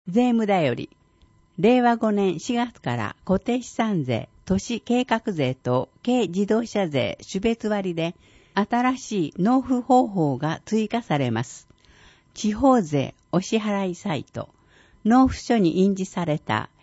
税務だより、令和5年4月から固定資産税、都市計画税と軽自動車税種別割で新しい納付方法が追加されます。地方税お支払いサイト、納付書に印字された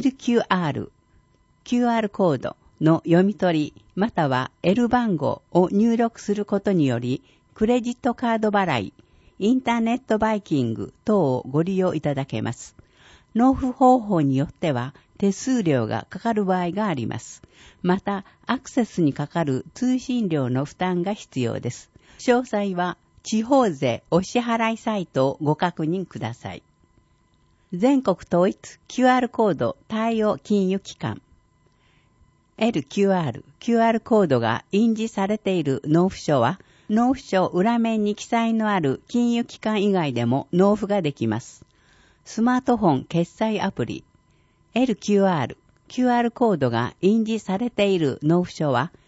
LQR、QR コードの読み取りまたは L 番号を入力することにより、クレジットカード払い、インターネットバイキング等をご利用いただけます。納付方法によっては手数料がかかる場合があります。また、アクセスにかかる通信料の負担が必要です。詳細は地方税お支払いサイトをご確認ください。全国統一 QR コード対応金融機関。QR コードが印字されている納付書は、納付書裏面に記載のある金融機関以外でも納付ができます。スマートフォン決済アプリ QR コードが印字されている納付書は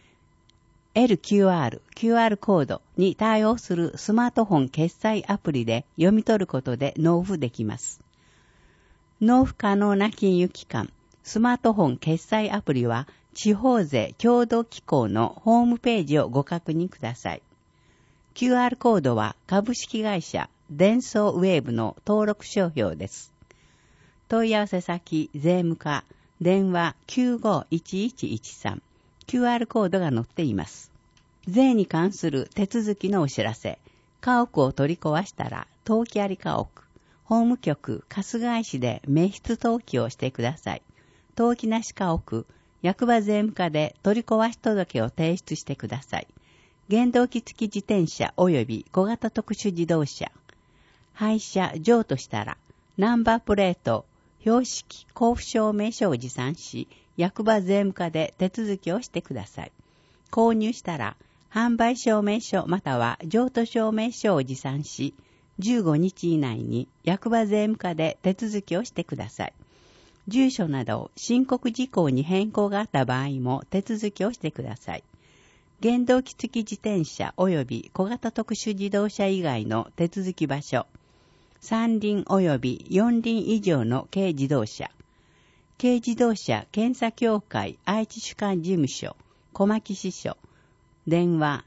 QR コードに対応するスマートフォン決済アプリで読み取ることで納付できます。納付可能な金融機関スマートフォン決済アプリは地方税協同機構のホームページをご確認ください。QR コードは株式会社デンソーウェーブの登録商標です。問い合わせ先税務課電話 951113 QR コードが載っています。税に関する手続きのお知らせ。家屋を取り壊したら登記あり家屋法務局春日井市で滅失登記をしてください。登記なし家屋役場税務課で取り壊し届を提出してください。原動機付き自転車及び小型特殊自動車。廃車譲渡したら、ナンバープレート、標識、交付証明書を持参し、役場税務課で手続きをしてください。購入したら、販売証明書または譲渡証明書を持参し、15日以内に役場税務課で手続きをしてください。住所など申告事項に変更があった場合も手続きをしてください。原動機付き自転車及び小型特殊自動車以外の手続き場所、三輪及び四輪以上の軽自動車、軽自動車検査協会愛知主管事務所、小牧支所、電話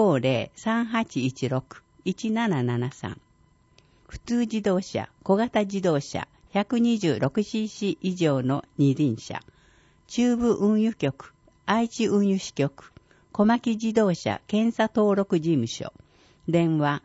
050-3816-1773、普通自動車、小型自動車 126cc 以上の二輪車、中部運輸局、愛知運輸支局、小牧自動車検査登録事務所、電話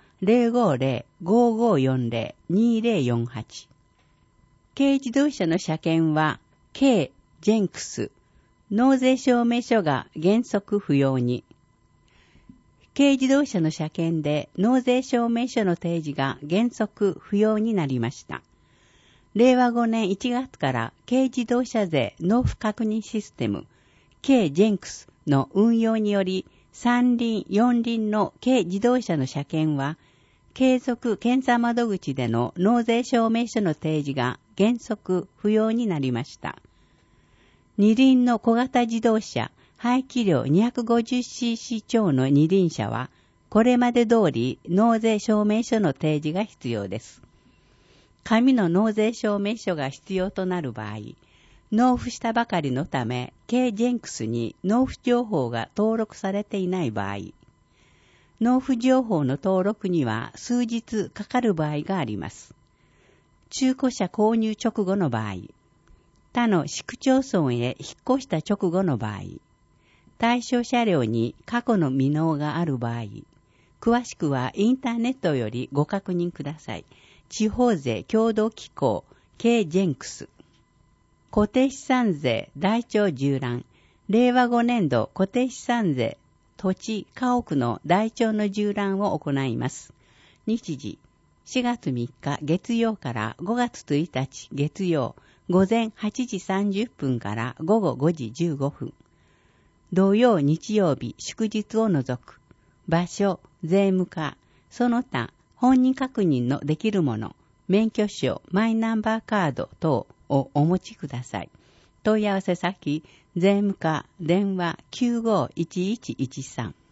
050-5540-2048。軽自動車の車検は、軽ジェンクス、納税証明書が原則不要に。軽自動車の車検で納税証明書の提示が原則不要になりました。令和5年1月から軽自動車税納付確認システム、軽ジェンクスの運用により、三輪、四輪の軽自動車の車検は、継続検査窓口での納税証明書の提示が原則不要になりました。二輪の小型自動車、排気量 250cc 超の二輪車は、これまで通り納税証明書の提示が必要です。紙の納税証明書が必要となる場合、納付したばかりのため、軽ジェンクスに納付情報が登録されていない場合、納付情報の登録には数日かかる場合があります。中古車購入直後の場合、他の市区町村へ引っ越した直後の場合、対象車両に過去の未納がある場合、詳しくはインターネットよりご確認ください。地方税協同機構、軽ジェンクス。固定資産税台帳縦覧、令和5年度固定資産税土地家屋の台帳の縦覧を行います。日時、4月3日月曜から5月1日月曜、午前8時30分から午後5時15分。土曜日曜日祝日を除く。場所、税務課、その他本人確認のできるもの、免許証、マイナンバーカード等をお持ちください。問い合わせ先、税務課、電話 951113。